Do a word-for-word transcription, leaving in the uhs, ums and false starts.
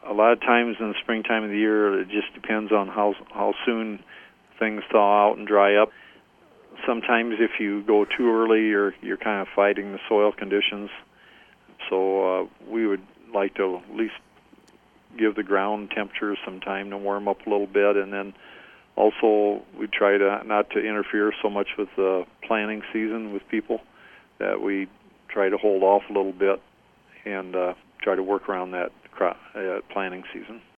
a lot of times in the springtime of the year, it just depends on how how soon things thaw out and dry up. Sometimes if you go too early, you're you're kind of fighting the soil conditions. So uh, we would like to at least give the ground temperature some time to warm up a little bit, and then also we try to not to interfere so much with the planting season with people, that we try to hold off a little bit and uh, try to work around that crop, uh, planting season.